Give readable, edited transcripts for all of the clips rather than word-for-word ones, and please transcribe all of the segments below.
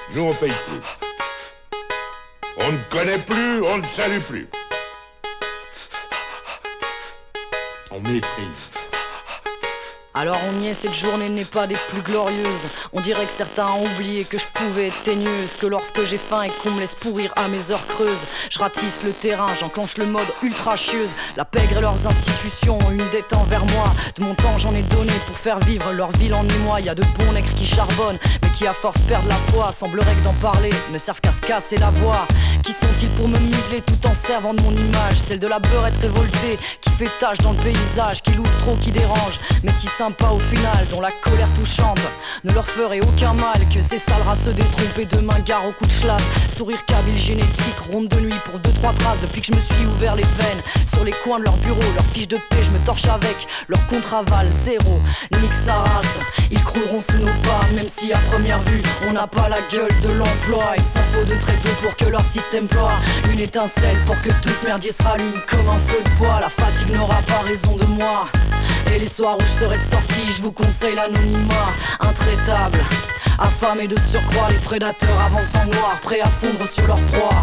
Nous, on paye plus. On ne connaît plus, on ne salue plus. On méprise. Alors on y est, cette journée n'est pas des plus glorieuses. On dirait que certains ont oublié que je pouvais être teigneuse, que lorsque j'ai faim et qu'on me laisse pourrir à mes heures creuses, je ratisse le terrain, j'enclenche le mode ultra chieuse. La pègre et leurs institutions ont une dette envers moi. De mon temps j'en ai donné pour faire vivre leur ville en émoi. Y'a de bons nègres qui charbonnent, mais qui à force perdent la foi. Semblerait que d'en parler ne serve qu'à se casser la voix. Qui sont-ils pour me museler tout en servant de mon image? Celle de la beurette révoltée, qui fait tache dans le paysage, qui l'ouvre trop, qui dérange, mais si sympa au final, dont la colère touchante ne leur ferait aucun mal. Que ces sales races détrompées demain gare au coup de schlass. Sourire kabyle génétique, ronde de nuit pour 2-3 traces. Depuis que je me suis ouvert les veines sur les coins de leur bureau, leurs fiches de paix je me torche avec, leur contre-aval zéro. Nique sa race, ils crouleront sous nos pas, même si à première vue on n'a pas la gueule de l'emploi. Il s'en faut de très peu pour que leur système ploie. Une étincelle pour que tout ce merdier se rallume comme un feu de bois. La fatigue n'aura pas raison de moi. Et les soirs où je serai de sortie, je vous conseille l'anonymat intraitable. Affamés de surcroît, les prédateurs avancent dans le noir, prêts à fondre sur leur proie.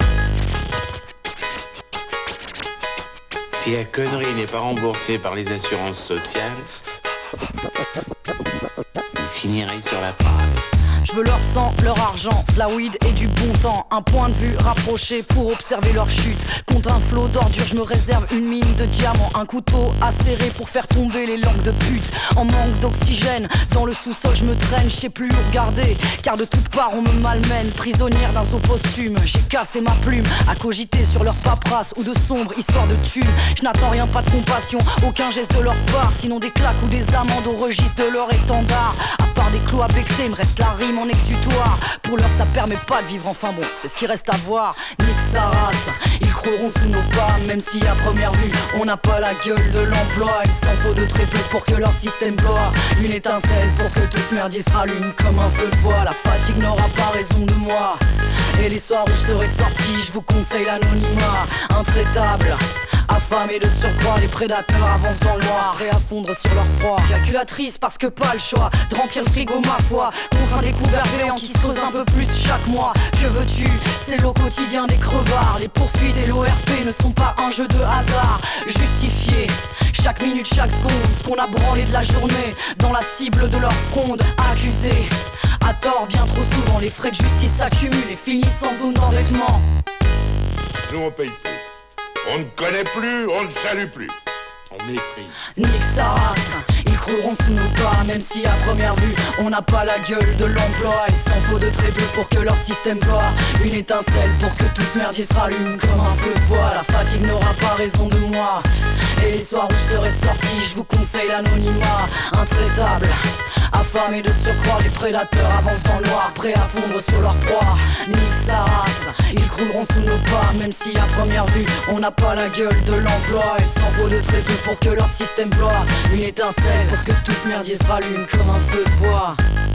Si la connerie n'est pas remboursée par les assurances sociales, vous finirez sur la passe. Je veux leur sang, leur argent, de la weed et du bon temps. Un point de vue rapproché pour observer leur chute. Contre un flot d'ordures, je me réserve une mine de diamants. Un couteau acéré pour faire tomber les langues de pute. En manque d'oxygène, dans le sous-sol je me traîne. Je sais plus où regarder, car de toutes parts on me malmène. Prisonnière d'un saut posthume, j'ai cassé ma plume à cogiter sur leur paperasse ou de sombres histoires de thunes. Je n'attends rien, pas de compassion, aucun geste de leur part, sinon des claques ou des amendes au registre de leur étendard. À part des clous à becter, me reste la rime en exutoire. Pour l'heure ça permet pas de vivre, enfin bon, c'est ce qui reste à voir. Nique sa race, ils crouleront sous nos pas, même si à première vue on n'a pas la gueule de l'emploi. Il s'en faut de très peu pour que leur système ploie. Une étincelle pour que tout ce merdier se rallume comme un feu de bois. La fatigue n'aura pas raison de moi. Et les soirs où je serai de sortie, je vous conseille l'anonymat intraitable. Affamés de surcroît, les prédateurs avancent dans le noir, prêts à fondre sur leur proie. Calculatrice parce que pas le choix de remplir le frigo ma foi. Contre un découvert béant qui se creuse un peu plus chaque mois. Que veux-tu, c'est l'eau quotidien des crevards. Les poursuites et l'ORP ne sont pas un jeu de hasard. Justifié, chaque minute, chaque seconde, ce qu'on a branlé de la journée dans la cible de leur fronde. Accusés, à tort bien trop souvent, les frais de justice s'accumulent et finissent sans zone d'endettement. Nous, on paye plus. On ne connaît plus, on ne salue plus. On méprise. Nique sa race, ils crouleront sous nos pas, même si à première vue on n'a pas la gueule de l'emploi. Il s'en faut de très peu pour que leur système ploie. Une étincelle pour que tout ce merdier se rallume comme un feu de bois. La fatigue n'aura pas raison de moi. Et les soirs où je serai de sortie, je vous conseille l'anonymat intraitable. Affamés de surcroît, les prédateurs avancent dans le noir, prêts à fondre sur leur proie. Nique sa race, ils crouleront sous nos pas, même si à première vue on n'a pas la gueule de l'emploi. Il s'en faut de très peu pour que leur système ploie. Une étincelle pour que tout ce merdier se rallume comme un feu de bois.